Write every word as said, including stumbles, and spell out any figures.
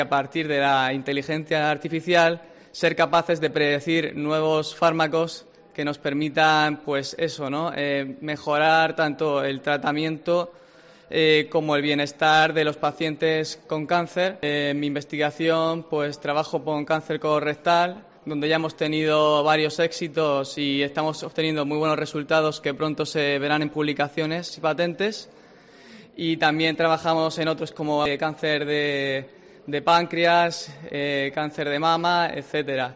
A partir de la inteligencia artificial, ser capaces de predecir nuevos fármacos que nos permitan, pues eso, ¿no? Eh, mejorar tanto el tratamiento eh, como el bienestar de los pacientes con cáncer. Eh, en mi investigación, pues trabajo con cáncer colorectal, donde ya hemos tenido varios éxitos y estamos obteniendo muy buenos resultados que pronto se verán en publicaciones y patentes. Y también trabajamos en otros como eh, cáncer de, de páncreas, eh, cáncer de mama, etcétera.